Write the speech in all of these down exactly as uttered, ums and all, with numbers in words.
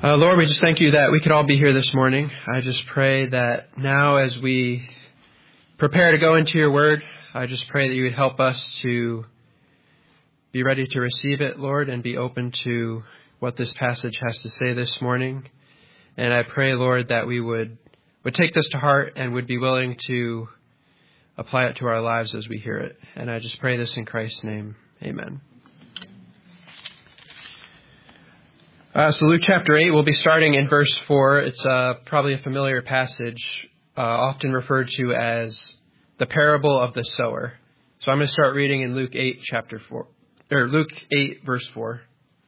Uh, Lord, we just thank you that we could all be here this morning. I just pray that now as we prepare to go into your word, I just pray that you would help us to be ready to receive it, Lord, and be open to what this passage has to say this morning. And I pray, Lord, that we would, would take this to heart and would be willing to apply it to our lives as we hear it. And I just pray this in Christ's name. Amen. Uh, so Luke chapter eight, we'll be starting in verse four. It's uh, probably a familiar passage, uh, often referred to as the parable of the sower. So I'm going to start reading in Luke eight, chapter four, or Luke eight, verse four.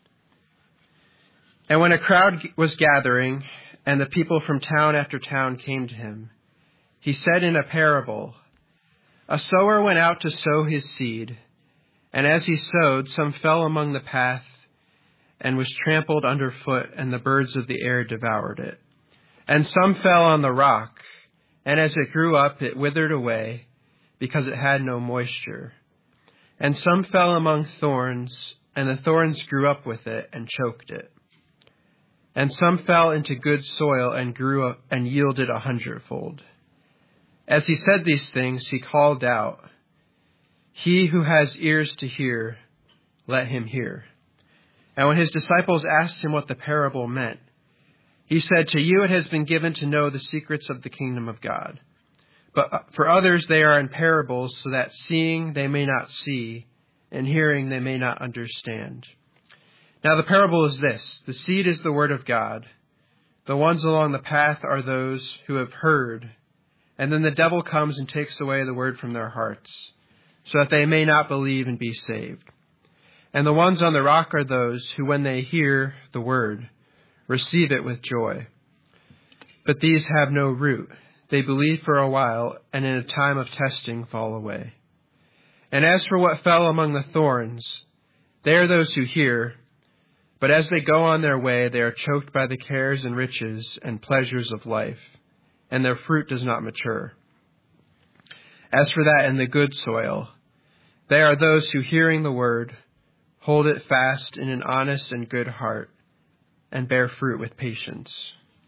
And when a crowd was gathering, and the people from town after town came to him, he said in a parable, "A sower went out to sow his seed, and as he sowed, some fell among the path, and was trampled underfoot, and the birds of the air devoured it. And some fell on the rock, and as it grew up, it withered away, because it had no moisture. And some fell among thorns, and the thorns grew up with it, and choked it. And some fell into good soil, and grew up, and yielded a hundredfold." As he said these things, he called out, "He who has ears to hear, let him hear." And when his disciples asked him what the parable meant, he said, "To you it has been given to know the secrets of the kingdom of God. But for others they are in parables, so that seeing they may not see, and hearing they may not understand. Now the parable is this: the seed is the word of God. The ones along the path are those who have heard, and then the devil comes and takes away the word from their hearts, so that they may not believe and be saved. And the ones on the rock are those who, when they hear the word, receive it with joy. But these have no root. They believe for a while, and in a time of testing fall away. And as for what fell among the thorns, they are those who hear, but as they go on their way, they are choked by the cares and riches and pleasures of life, and their fruit does not mature. As for that in the good soil, they are those who, hearing the word, hold it fast in an honest and good heart, and bear fruit with patience."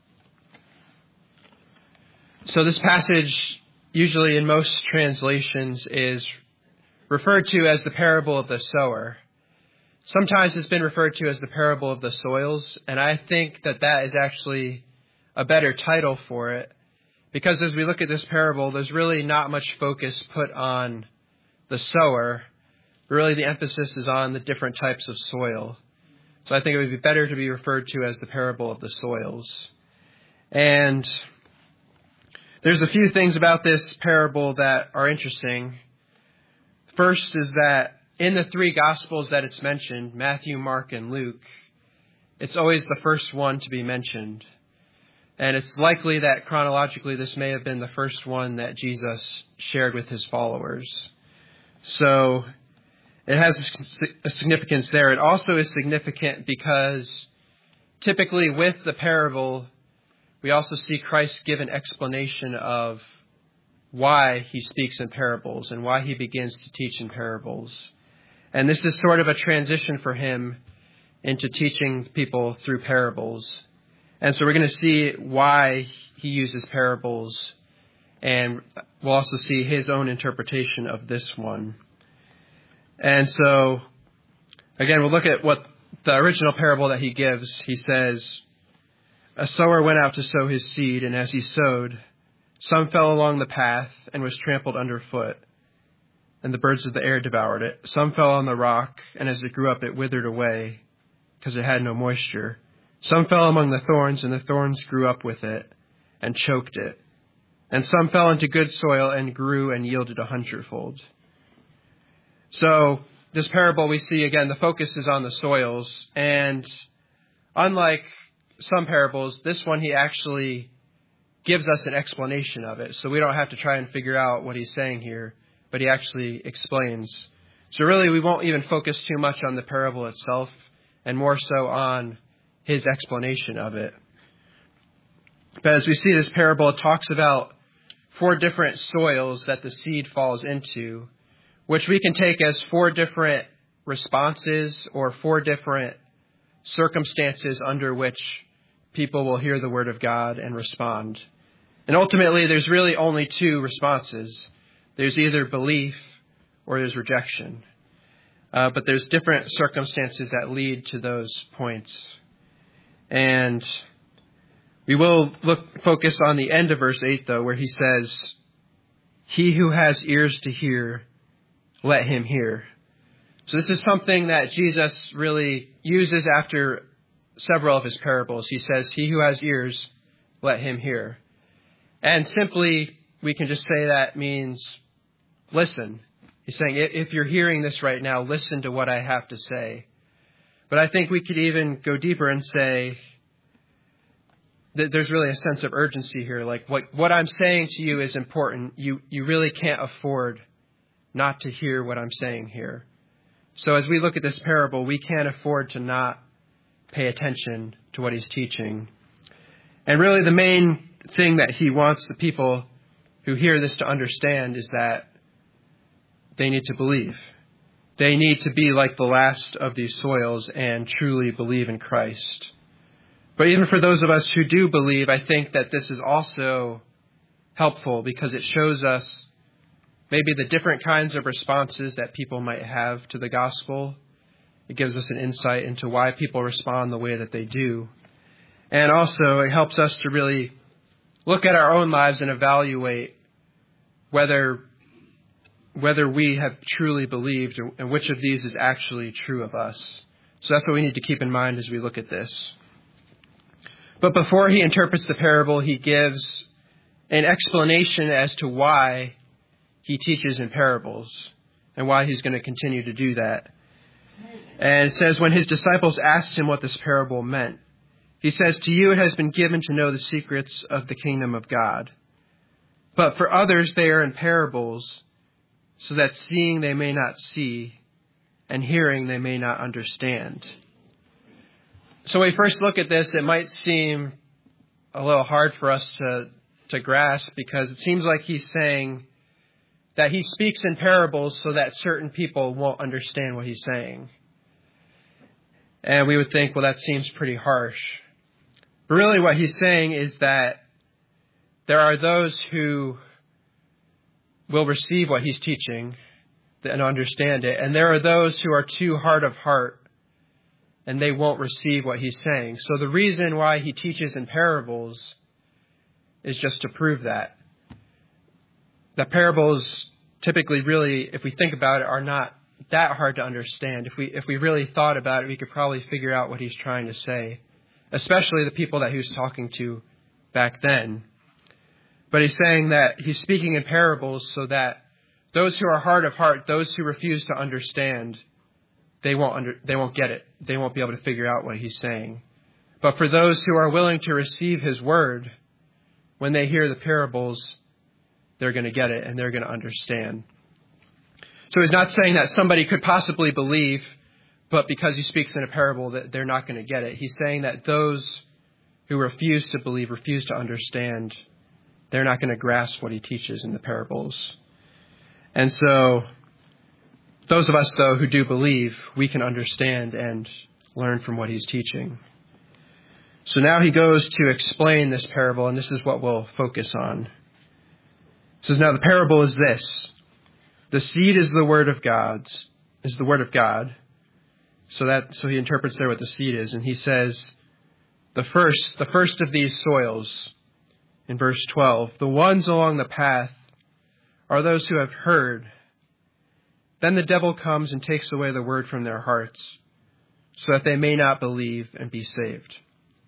So this passage, usually in most translations, is referred to as the parable of the sower. Sometimes it's been referred to as the parable of the soils, and I think that that is actually a better title for it, because as we look at this parable, there's really not much focus put on the sower. Really, the emphasis is on the different types of soil. So I think it would be better to be referred to as the parable of the soils. And there's a few things about this parable that are interesting. First is that in the three Gospels that it's mentioned, Matthew, Mark, and Luke, it's always the first one to be mentioned. And it's likely that chronologically this may have been the first one that Jesus shared with his followers. So it has a significance there. It also is significant because typically with the parable, we also see Christ give an explanation of why he speaks in parables and why he begins to teach in parables. And this is sort of a transition for him into teaching people through parables. And so we're going to see why he uses parables, and we'll also see his own interpretation of this one. And so, again, we'll look at what the original parable that he gives. He says, "A sower went out to sow his seed, and as he sowed, some fell along the path and was trampled underfoot, and the birds of the air devoured it. Some fell on the rock, and as it grew up, it withered away, because it had no moisture. Some fell among the thorns, and the thorns grew up with it and choked it. And some fell into good soil and grew and yielded a hundredfold." So this parable, we see, again, the focus is on the soils. And unlike some parables, this one, he actually gives us an explanation of it. So we don't have to try and figure out what he's saying here, but he actually explains. So really, we won't even focus too much on the parable itself, and more so on his explanation of it. But as we see this parable, it talks about four different soils that the seed falls into, which we can take as four different responses or four different circumstances under which people will hear the word of God and respond. And ultimately, there's really only two responses. There's either belief or there's rejection. Uh, but there's different circumstances that lead to those points. And we will look focus on the end of verse eight, though, where he says, "He who has ears to hear, let him hear." So this is something that Jesus really uses after several of his parables. He says, "He who has ears, let him hear." And simply, we can just say that means listen. He's saying, if you're hearing this right now, listen to what I have to say. But I think we could even go deeper and say that there's really a sense of urgency here. Like what, what I'm saying to you is important. You, you really can't afford not to hear what I'm saying here. So as we look at this parable, we can't afford to not pay attention to what he's teaching. And really the main thing that he wants the people who hear this to understand is that they need to believe. They need to be like the last of these soils and truly believe in Christ. But even for those of us who do believe, I think that this is also helpful because it shows us maybe the different kinds of responses that people might have to the gospel. It gives us an insight into why people respond the way that they do. And also it helps us to really look at our own lives and evaluate whether whether we have truly believed and which of these is actually true of us. So that's what we need to keep in mind as we look at this. But before he interprets the parable, he gives an explanation as to why he teaches in parables and why he's going to continue to do that. And it says, when his disciples asked him what this parable meant, he says, "To you it has been given to know the secrets of the kingdom of God. But for others they are in parables, so that seeing they may not see, and hearing they may not understand." So when we first look at this, it might seem a little hard for us to, to grasp, because it seems like he's saying that he speaks in parables so that certain people won't understand what he's saying. And we would think, well, that seems pretty harsh. But really what he's saying is that there are those who will receive what he's teaching and understand it. And there are those who are too hard of heart and they won't receive what he's saying. So the reason why he teaches in parables is just to prove that. The parables typically really, if we think about it, are not that hard to understand. If we if we really thought about it, we could probably figure out what he's trying to say, especially the people that he was talking to back then. But he's saying that he's speaking in parables so that those who are hard of heart, those who refuse to understand, they won't under, they won't get it. They won't be able to figure out what he's saying. But for those who are willing to receive his word, when they hear the parables, they're going to get it and they're going to understand. So he's not saying that somebody could possibly believe, but because he speaks in a parable that they're not going to get it. He's saying that those who refuse to believe, refuse to understand, they're not going to grasp what he teaches in the parables. And so those of us, though, who do believe, we can understand and learn from what he's teaching. So now he goes to explain this parable, and this is what we'll focus on. He says, now the parable is this. The seed is the word of God, is the word of God. So that so he interprets there what the seed is. And he says, the first, the first of these soils, in verse twelve, the ones along the path are those who have heard. Then the devil comes and takes away the word from their hearts, so that they may not believe and be saved.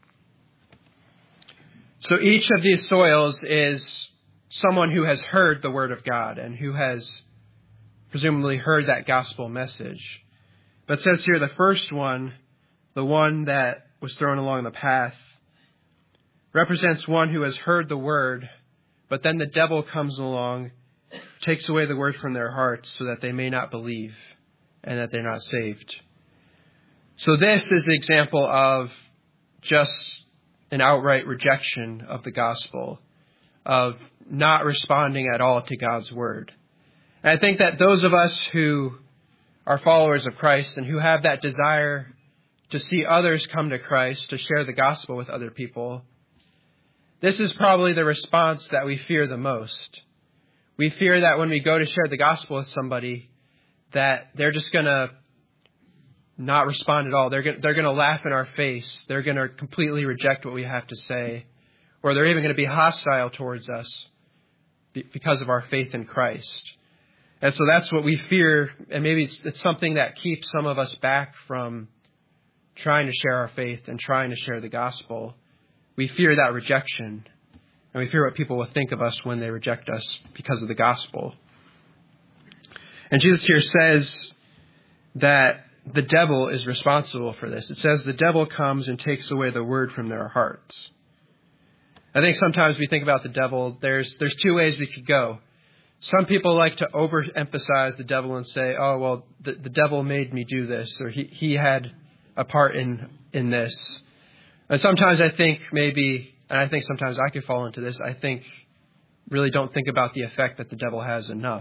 So each of these soils is someone who has heard the word of God and who has presumably heard that gospel message. But it says here the first one, the one that was thrown along the path, represents one who has heard the word, but then the devil comes along, takes away the word from their hearts so that they may not believe and that they're not saved. So this is the example of just an outright rejection of the gospel, of not responding at all to God's word. And I think that those of us who are followers of Christ and who have that desire to see others come to Christ, to share the gospel with other people, this is probably the response that we fear the most. We fear that when we go to share the gospel with somebody, that they're just going to not respond at all. They're going they're going to laugh in our face. They're going to completely reject what we have to say, or they're even going to be hostile towards us because of our faith in Christ. And so that's what we fear, and maybe it's, it's something that keeps some of us back from trying to share our faith and trying to share the gospel. We fear that rejection, and we fear what people will think of us when they reject us because of the gospel. And Jesus here says that the devil is responsible for this. It says the devil comes and takes away the word from their hearts. I think sometimes we think about the devil, there's there's two ways we could go. Some people like to overemphasize the devil and say, oh, well, the, the devil made me do this, or he, he had a part in, in this. And sometimes I think maybe, and I think sometimes I could fall into this, I think really don't think about the effect that the devil has enough.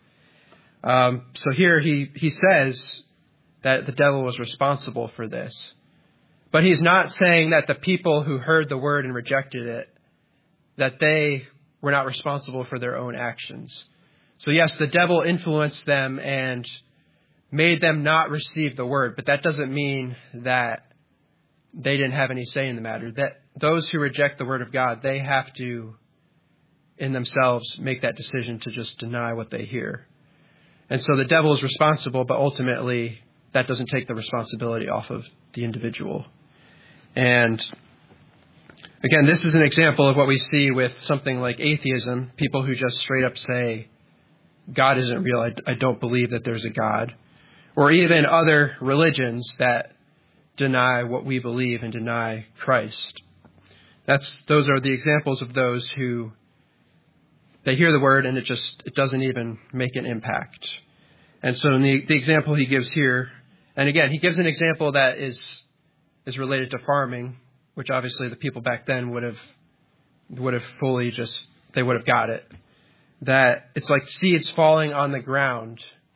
Um, so here he, he says that the devil was responsible for this. But he's not saying that the people who heard the word and rejected it, that they were not responsible for their own actions. So yes, the devil influenced them and made them not receive the word, but that doesn't mean that they didn't have any say in the matter. That those who reject the word of God, they have to, in themselves, make that decision to just deny what they hear. And so the devil is responsible, but ultimately that doesn't take the responsibility off of the individual. And again, this is an example of what we see with something like atheism, people who just straight up say, God isn't real, I, I don't believe that there's a God. Or even other religions that deny what we believe and deny Christ. That's those are the examples of those who they hear the word and it just it doesn't even make an impact. And so in the, the example he gives here, and again, he gives an example that is is related to farming, which obviously the people back then would have would have fully just they would have got it. That it's like seeds falling on the ground,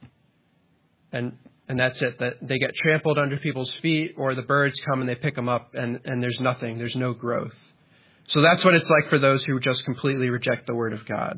and and that's it. That they get trampled under people's feet, or the birds come and they pick them up, and, and there's nothing. There's no growth. So that's what it's like for those who just completely reject the word of God.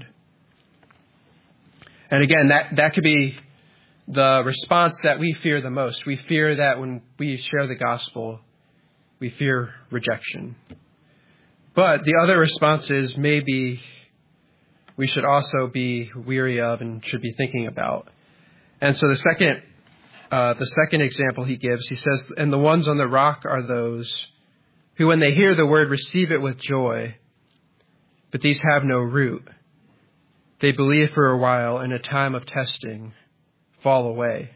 And again, that, that could be the response that we fear the most. We fear that when we share the gospel, we fear rejection. But the other responses maybe we should also be weary of and should be thinking about. And so the second uh, the second example he gives, he says, and the ones on the rock are those who, when they hear the word, receive it with joy, but these have no root. They believe for a while, in a time of testing, fall away.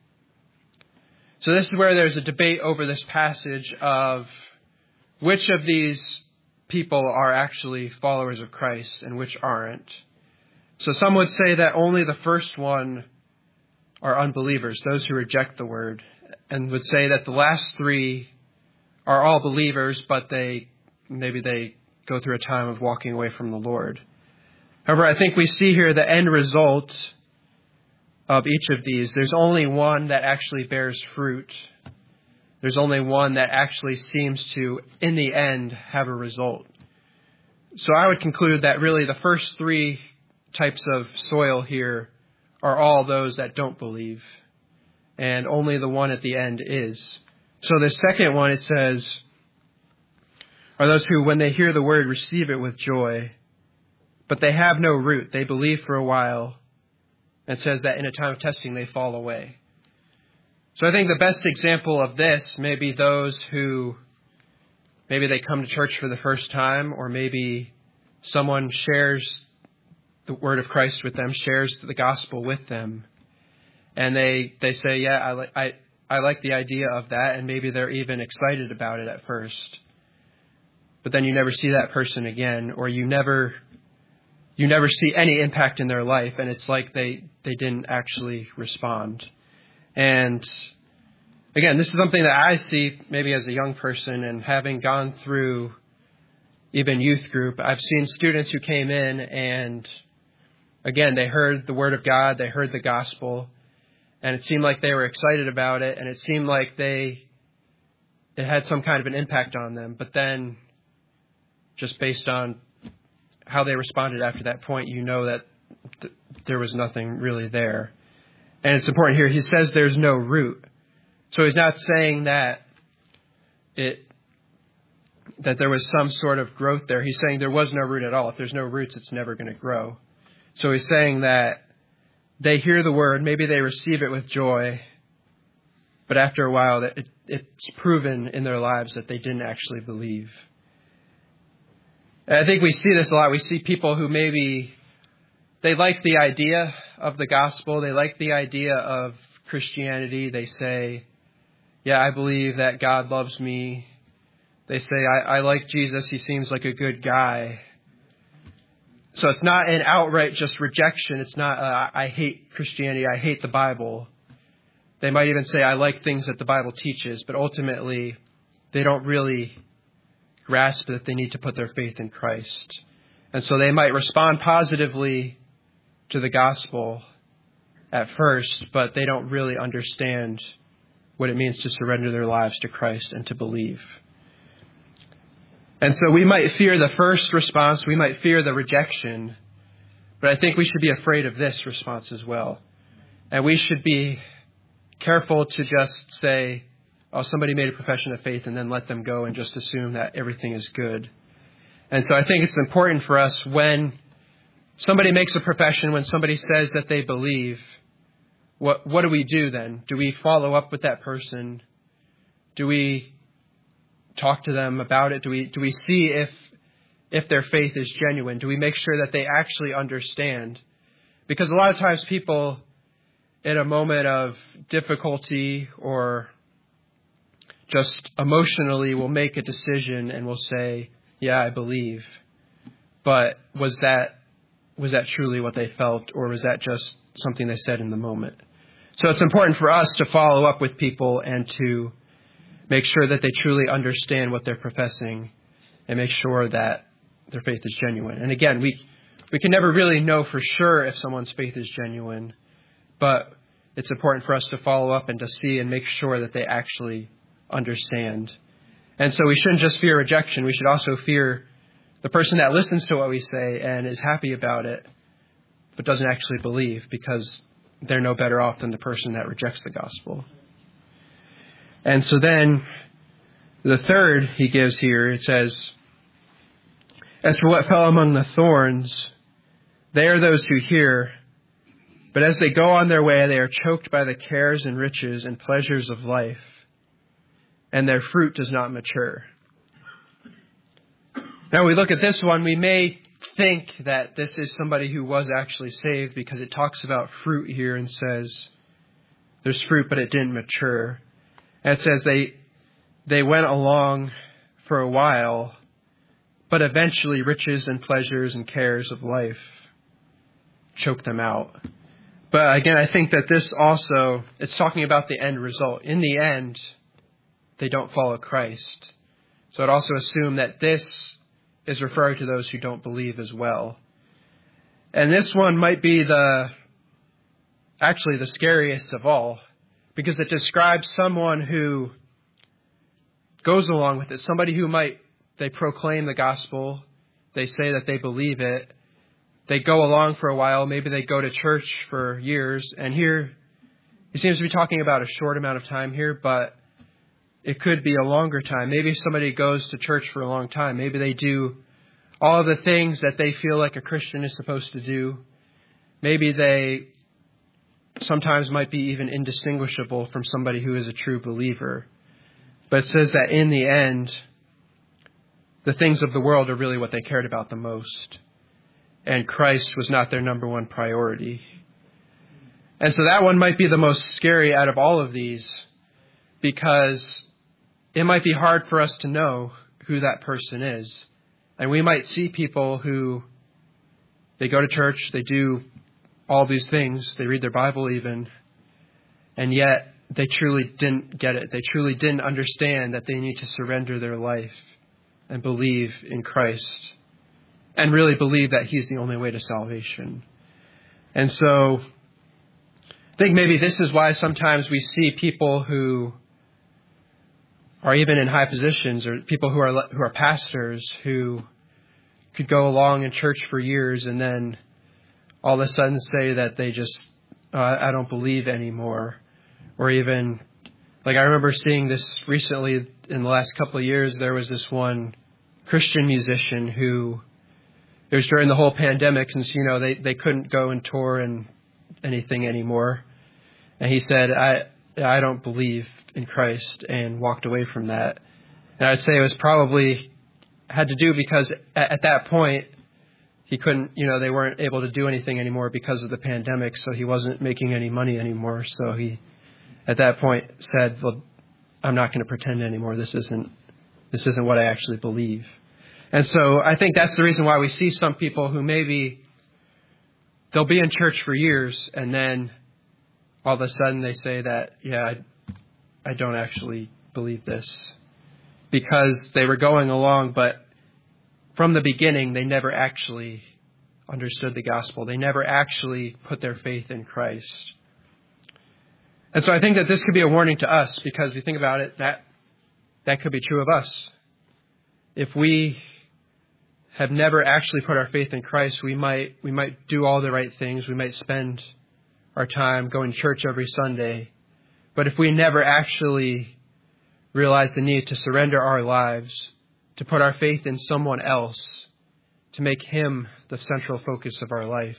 So this is where there's a debate over this passage of which of these people are actually followers of Christ and which aren't. So some would say that only the first one are unbelievers, those who reject the word, and would say that the last three are all believers, but they maybe they go through a time of walking away from the Lord. However, I think we see here the end result of each of these. There's only one that actually bears fruit. There's only one that actually seems to, in the end, have a result. So I would conclude that really the first three types of soil here are all those that don't believe, and only the one at the end is. So the second one, it says, are those who, when they hear the word, receive it with joy, but they have no root. They believe for a while, and it says that in a time of testing they fall away. So I think the best example of this may be those who, maybe they come to church for the first time, or maybe someone shares the word of Christ with them, shares the gospel with them, and they, they say, yeah, I like, I, I like the idea of that, and maybe they're even excited about it at first. But then you never see that person again, or you never you never see any impact in their life, and it's like they, they didn't actually respond. And again, this is something that I see maybe as a young person, and having gone through even youth group, I've seen students who came in and, again, they heard the word of God, they heard the gospel, and it seemed like they were excited about it, and it seemed like they it had some kind of an impact on them. But then, just based on how they responded after that point, you know that th- there was nothing really there. And it's important here. He says there's no root. So he's not saying that it that there was some sort of growth there. He's saying there was no root at all. If there's no roots, it's never going to grow. So he's saying that they hear the word, maybe they receive it with joy, but after a while, that it, it's proven in their lives that they didn't actually believe. And I think we see this a lot. We see people who maybe they like the idea of the gospel. They like the idea of Christianity. They say, yeah, I believe that God loves me. They say, I, I like Jesus. He seems like a good guy. So it's not an outright just rejection. It's not, uh, I hate Christianity. I hate the Bible. They might even say, I like things that the Bible teaches. But ultimately, they don't really grasp that they need to put their faith in Christ. And so they might respond positively to the gospel at first, but they don't really understand what it means to surrender their lives to Christ and to believe. And so we might fear the first response, we might fear the rejection, but I think we should be afraid of this response as well. And we should be careful to just say, oh, somebody made a profession of faith, and then let them go and just assume that everything is good. And so I think it's important for us when somebody makes a profession, when somebody says that they believe, what what do we do then? Do we follow up with that person? Do we talk to them about it? Do we do we see if if their faith is genuine? Do we make sure that they actually understand? Because a lot of times people in a moment of difficulty or just emotionally will make a decision and will say, yeah, I believe. But was that was that truly what they felt, or was that just something they said in the moment? So it's important for us to follow up with people and to make sure that they truly understand what they're professing and make sure that their faith is genuine. And again, we we can never really know for sure if someone's faith is genuine, but it's important for us to follow up and to see and make sure that they actually understand. And so we shouldn't just fear rejection. We should also fear the person that listens to what we say and is happy about it, but doesn't actually believe, because they're no better off than the person that rejects the gospel. And so then the third he gives here, it says, as for what fell among the thorns, they are those who hear, but as they go on their way, they are choked by the cares and riches and pleasures of life, and their fruit does not mature. Now we look at this one, we may think that this is somebody who was actually saved, because it talks about fruit here and says there's fruit, but it didn't mature. And it says they they went along for a while, but eventually riches and pleasures and cares of life choke them out. But again, I think that this also, it's talking about the end result. In the end, they don't follow Christ. So I'd also assume that this is referring to those who don't believe as well. And this one might be the, actually the scariest of all, because it describes someone who goes along with it, somebody who might, they proclaim the gospel, they say that they believe it, they go along for a while, maybe they go to church for years, and here he seems to be talking about a short amount of time here, but it could be a longer time. Maybe somebody goes to church for a long time. Maybe they do all of the things that they feel like a Christian is supposed to do. Maybe they sometimes might be even indistinguishable from somebody who is a true believer. But it says that in the end, the things of the world are really what they cared about the most. And Christ was not their number one priority. And so that one might be the most scary out of all of these, because it might be hard for us to know who that person is. And we might see people who, they go to church, they do all these things, they read their Bible even, and yet they truly didn't get it. They truly didn't understand that they need to surrender their life and believe in Christ, and really believe that He's the only way to salvation. And so I think maybe this is why sometimes we see people who or even in high positions, or people who are who are pastors who could go along in church for years and then all of a sudden say that they just, uh, I don't believe anymore. Or even, like I remember seeing this recently in the last couple of years, there was this one Christian musician who, it was during the whole pandemic, since, you know, they, they couldn't go and tour and anything anymore. And he said, I I don't believe in Christ, and walked away from that. And I'd say it was probably had to do because at, at that point, he couldn't, you know, they weren't able to do anything anymore because of the pandemic, so he wasn't making any money anymore. So he, at that point, said, well, I'm not going to pretend anymore. This isn't, this isn't what I actually believe. And so I think that's the reason why we see some people who maybe they'll be in church for years and then all of a sudden they say that, yeah, I, I don't actually believe this, because they were going along, but from the beginning, they never actually understood the gospel. They never actually put their faith in Christ. And so I think that this could be a warning to us, because if you think about it, that that could be true of us. If we have never actually put our faith in Christ, we might we might do all the right things. We might spend our time going to church every Sunday. But if we never actually realize the need to surrender our lives, to put our faith in someone else, to make him the central focus of our life,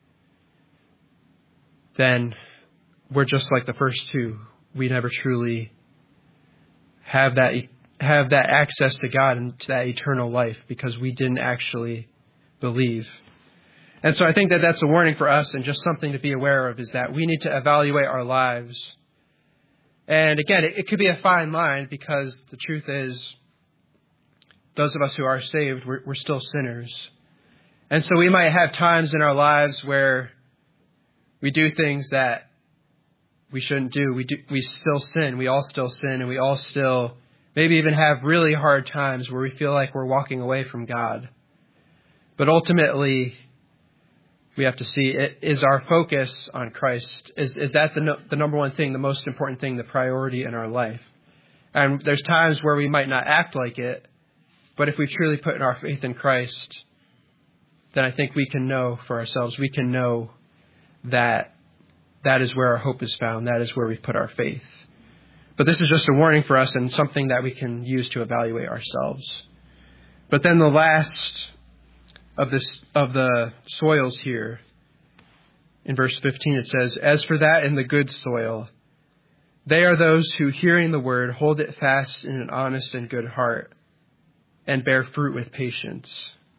then we're just like the first two. We never truly have that have that access to God and to that eternal life, because we didn't actually believe. And so I think that that's a warning for us, and just something to be aware of, is that we need to evaluate our lives. And again, it, it could be a fine line, because the truth is, those of us who are saved, we're, we're still sinners. And so we might have times in our lives where we do things that we shouldn't do. We do, we still sin. We all still sin, and we all still maybe even have really hard times where we feel like we're walking away from God. But ultimately, we have to see, is our focus on Christ? Is is that the no, the number one thing, the most important thing, the priority in our life? And there's times where we might not act like it, but if we truly put our faith in Christ, then I think we can know for ourselves, we can know that that is where our hope is found. That is where we put our faith. But this is just a warning for us, and something that we can use to evaluate ourselves. But then the last of this of the soils here, in verse fifteen, it says, "As for that in the good soil, they are those who, hearing the word, hold it fast in an honest and good heart, and bear fruit with patience."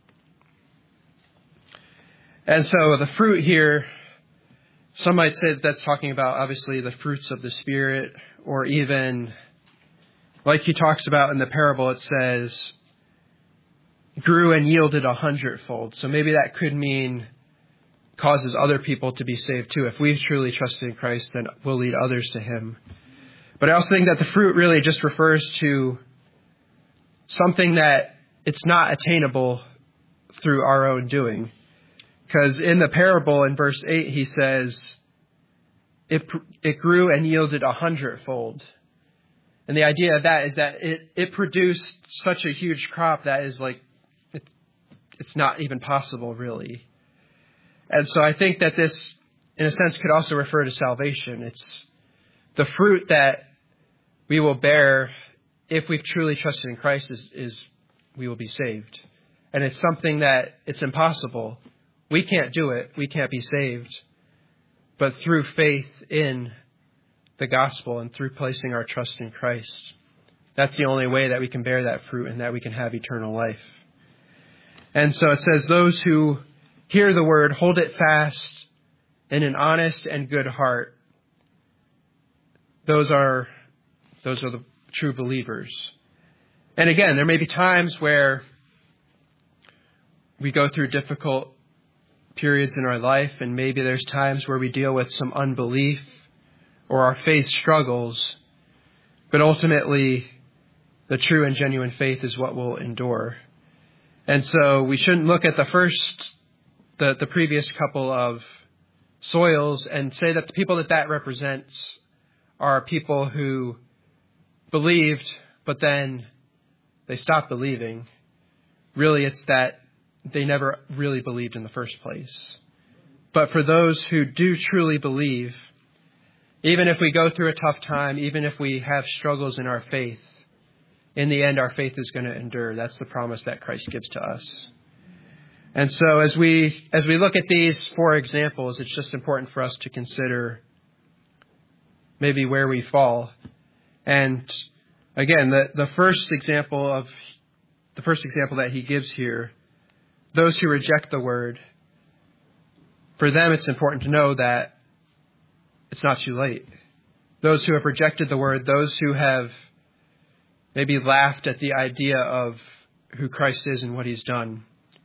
And so the fruit here, some might say that that's talking about, obviously, the fruits of the Spirit, or even, like he talks about in the parable, it says, grew and yielded a hundredfold. So maybe that could mean causes other people to be saved too. If we've truly trusted in Christ, then we'll lead others to him. But I also think that the fruit really just refers to something that it's not attainable through our own doing. Because in the parable, in verse eight, he says, it, it grew and yielded a hundredfold. And the idea of that is that it, it produced such a huge crop that is like, it, it's not even possible, really. And so I think that this, in a sense, could also refer to salvation. It's the fruit that we will bear if we've truly trusted in Christ is, is we will be saved. And it's something that it's impossible. We can't do it. We can't be saved. But through faith in the gospel and through placing our trust in Christ, that's the only way that we can bear that fruit and that we can have eternal life. And so it says, those who hear the word, hold it fast in an honest and good heart. Those are, those are the true believers. And again, there may be times where we go through difficult periods in our life, and maybe there's times where we deal with some unbelief or our faith struggles, but ultimately the true and genuine faith is what will endure. And so we shouldn't look at the first, the, the previous couple of soils and say that the people that that represents are people who believed, but then they stop believing, really it's that they never really believed in the first place. But for those who do truly believe, even if we go through a tough time, even if we have struggles in our faith, in the end, our faith is going to endure. That's the promise that Christ gives to us. And so as we as we look at these four examples, it's just important for us to consider maybe where we fall. And again, the, the first example of the first example that he gives here, those who reject the word, for them it's important to know that it's not too late. Those who have rejected the word, those who have maybe laughed at the idea of who Christ is and what he's done,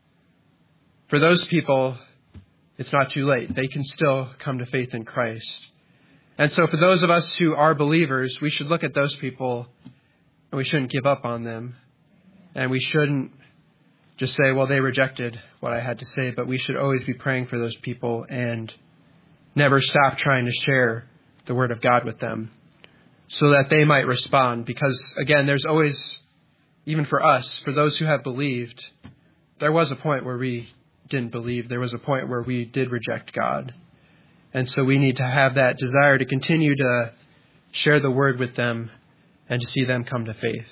for those people, it's not too late. They can still come to faith in Christ. And so for those of us who are believers, we should look at those people and we shouldn't give up on them. And we shouldn't just say, well, they rejected what I had to say, but we should always be praying for those people and never stop trying to share the word of God with them so that they might respond. Because again, there's always, even for us, for those who have believed, there was a point where we didn't believe. There was a point where we did reject God. And so we need to have that desire to continue to share the word with them and to see them come to faith.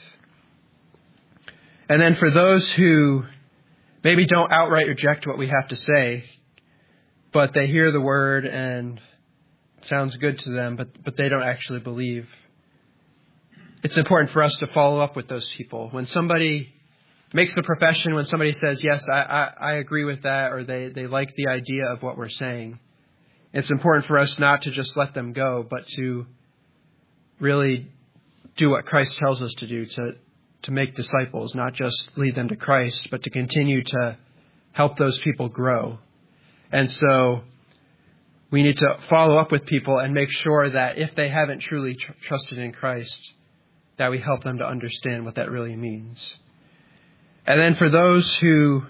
And then for those who maybe don't outright reject what we have to say, but they hear the word and it sounds good to them, but, but they don't actually believe, it's important for us to follow up with those people. When somebody makes the profession, when somebody says, yes, I, I, I agree with that, or they, they like the idea of what we're saying, it's important for us not to just let them go, but to really do what Christ tells us to do, to, to make disciples, not just lead them to Christ, but to continue to help those people grow. And so we need to follow up with people and make sure that if they haven't truly tr- trusted in Christ, that we help them to understand what that really means. And then for those who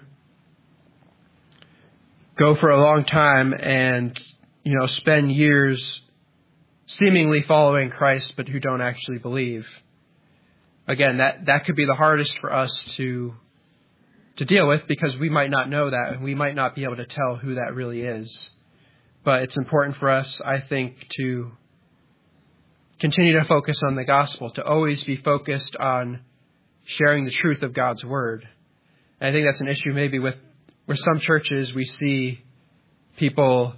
go for a long time and, you know, spend years seemingly following Christ, but who don't actually believe, again, that, that could be the hardest for us to to deal with, because we might not know that and we might not be able to tell who that really is. But it's important for us, I think, to continue to focus on the gospel, to always be focused on sharing the truth of God's word. And I think that's an issue maybe with where some churches we see people,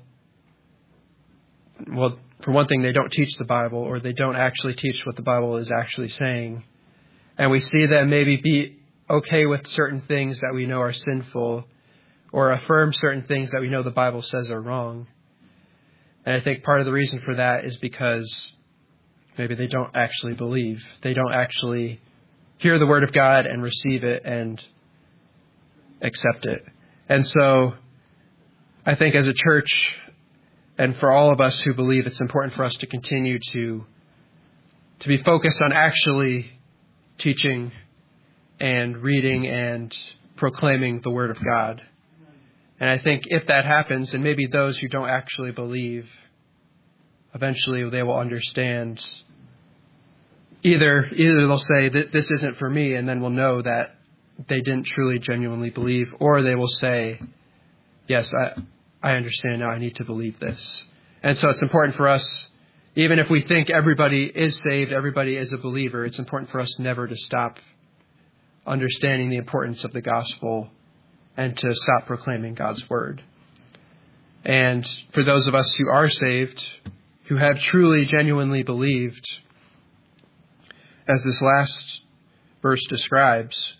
well, for one thing, they don't teach the Bible, or they don't actually teach what the Bible is actually saying. And we see them maybe be okay with certain things that we know are sinful, or affirm certain things that we know the Bible says are wrong. And I think part of the reason for that is because maybe they don't actually believe. They don't actually hear the word of God and receive it and accept it. And so I think as a church, and for all of us who believe, it's important for us to continue to, to be focused on actually teaching and reading and proclaiming the word of God. And I think if that happens, and maybe those who don't actually believe, eventually they will understand. Either either they'll say that this isn't for me, and then we'll know that they didn't truly genuinely believe, or they will say, yes, I I understand now, I need to believe this. And so it's important for us, even if we think everybody is saved, everybody is a believer, it's important for us never to stop understanding the importance of the gospel and to stop proclaiming God's word. And for those of us who are saved, who have truly, genuinely believed, as this last verse describes,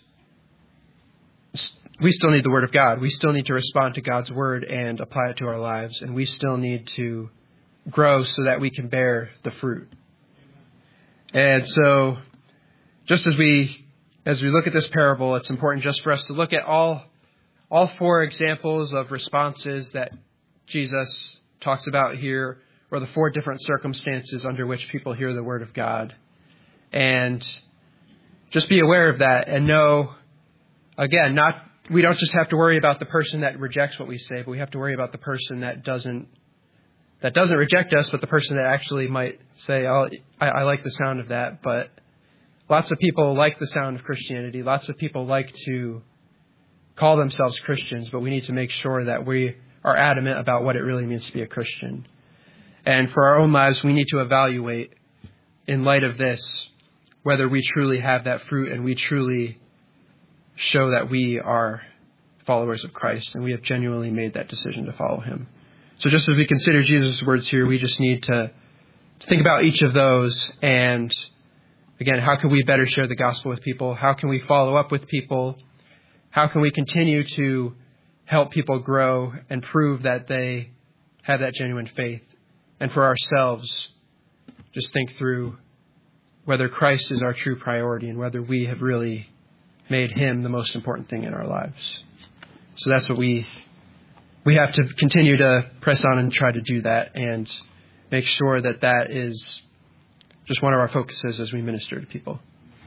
we still need the word of God. We still need to respond to God's word and apply it to our lives. And we still need to grow so that we can bear the fruit. And so just as we as we look at this parable, it's important just for us to look at all all four examples of responses that Jesus talks about here, or the four different circumstances under which people hear the word of God. And just be aware of that and know, again, not we don't just have to worry about the person that rejects what we say, but we have to worry about the person that doesn't that doesn't reject us, but the person that actually might say, oh, I, I like the sound of that, but Lots of people like the sound of Christianity. Lots of people like to call themselves Christians, but we need to make sure that we are adamant about what it really means to be a Christian. And for our own lives, we need to evaluate, in light of this, whether we truly have that fruit and we truly show that we are followers of Christ and we have genuinely made that decision to follow him. So just as we consider Jesus' words here, we just need to think about each of those. And again, how can we better share the gospel with people? How can we follow up with people? How can we continue to help people grow and prove that they have that genuine faith? And for ourselves, just think through whether Christ is our true priority and whether we have really made him the most important thing in our lives. So that's what we we have to continue to press on and try to do that and make sure that that is just one of our focuses as we minister to people.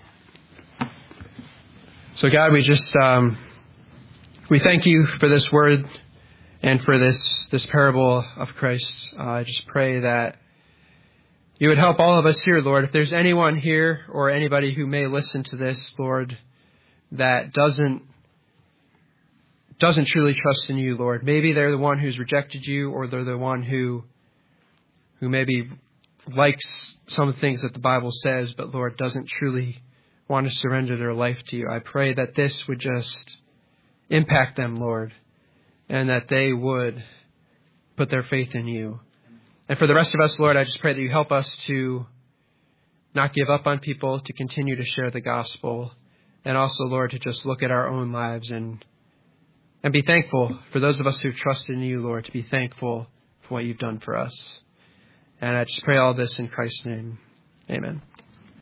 So God, we just um, we thank you for this word and for this this parable of Christ. Uh, I just pray that you would help all of us here, Lord. If there's anyone here or anybody who may listen to this, Lord, that doesn't doesn't truly trust in you, Lord. Maybe they're the one who's rejected you, or they're the one who who maybe likes some of the things that the Bible says, but Lord, doesn't truly want to surrender their life to you. I pray that this would just impact them, Lord, and that they would put their faith in you. And for the rest of us, Lord, I just pray that you help us to not give up on people, to continue to share the gospel, and also, Lord, to just look at our own lives and and be thankful for those of us who trust in you, Lord, to be thankful for what you've done for us. And I just pray all this in Christ's name. Amen.